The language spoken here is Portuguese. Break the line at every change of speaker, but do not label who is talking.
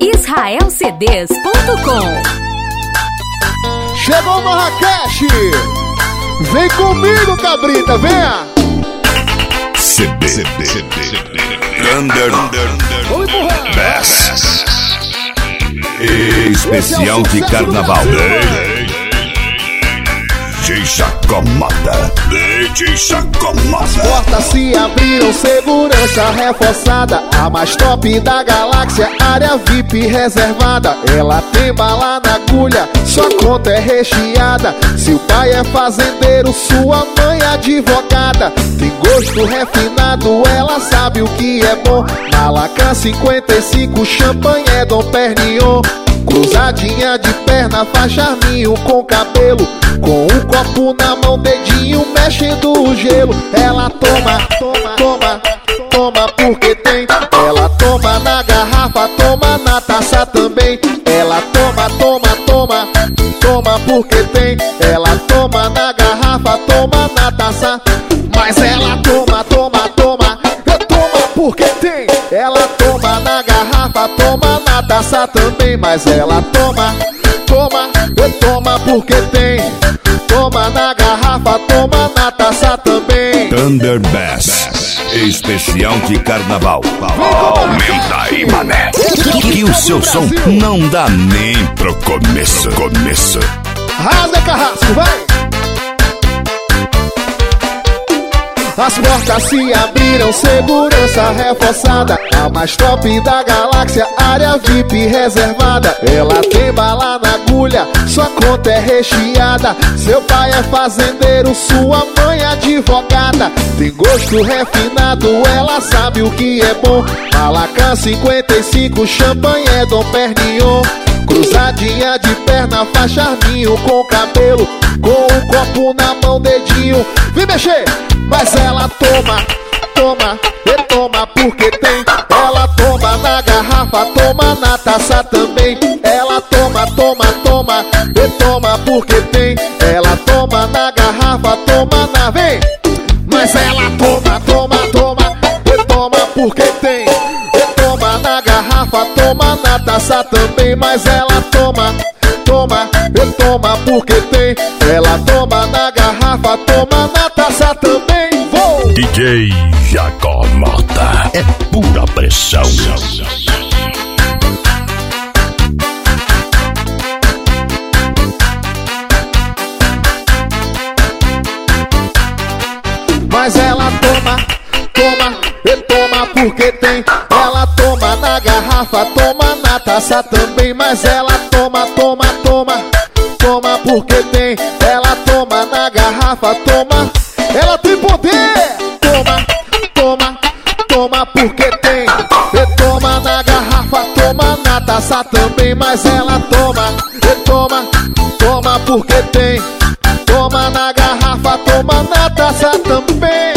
israelcds.com.
Chegou Marrakech! Vem comigo, cabrita, venha!
CD Thunder Bass Especial de Carnaval. DJ Chacomata. DJ Chacomata.
As portas se abriram, segurança reforçada. A mais top da galáxia, área VIP reservada. Ela tem bala na agulha, sua conta é recheada. Seu pai é fazendeiro, sua mãe é advogada. Tem gosto refinado, ela sabe o que é bom. Malacan 55, champanhe é Dom Perignon. Cruzadinha de perna, faz charminho com cabelo. Com um copo na mão, dedinho mexendo o gelo. Ela toma, toma, toma, toma porque tem. Ela toma na garrafa, toma na taça também. Ela toma, toma, toma, toma porque tem. Ela toma na garrafa, toma na taça. Mas ela toma, toma, toma, toma porque tem. Ela toma na garrafa, toma na taça também. Mas ela toma, toma, toma porque tem. Toma na garrafa, toma na taça também.
Thunder Bass Especial de Carnaval. Aumenta aí, mané, que o seu som não dá nem pro começo.
Rasga carrasco, vai! As portas se abriram, segurança reforçada. A mais top da galáxia, área VIP reservada. Ela tem bala na agulha, sua conta é recheada. Seu pai é fazendeiro, sua mãe é advogada. Tem gosto refinado, ela sabe o que é bom. Malacan 55, champanhe é Dom Perignon. Cruzadinha de perna, faz charminho com cabelo. Com um copo na mão, dedinho, vem mexer. Mas ela toma, toma, e toma porque tem. Ela toma na garrafa, toma na taça também. Ela toma, toma, toma, e toma porque tem. Ela toma na garrafa, toma na... Vem! Mas ela toma, toma, toma, e toma porque tem. E toma na garrafa, toma na taça também. Mas ela toma, toma, e toma porque tem. Ela toma na garrafa, toma na taça também. Vou!
DJ Chacomata. É pura pressão.
Mas ela toma, toma, e toma porque tem. Ela toma na garrafa, toma na taça também. Mas ela toma, toma, toma, toma porque tem. Ela toma na garrafa, toma. Ela tem poder. Toma, toma, toma porque tem. E toma na garrafa, toma na taça também. Mas ela toma, e toma, toma porque tem. Toma na garrafa, toma na taça também.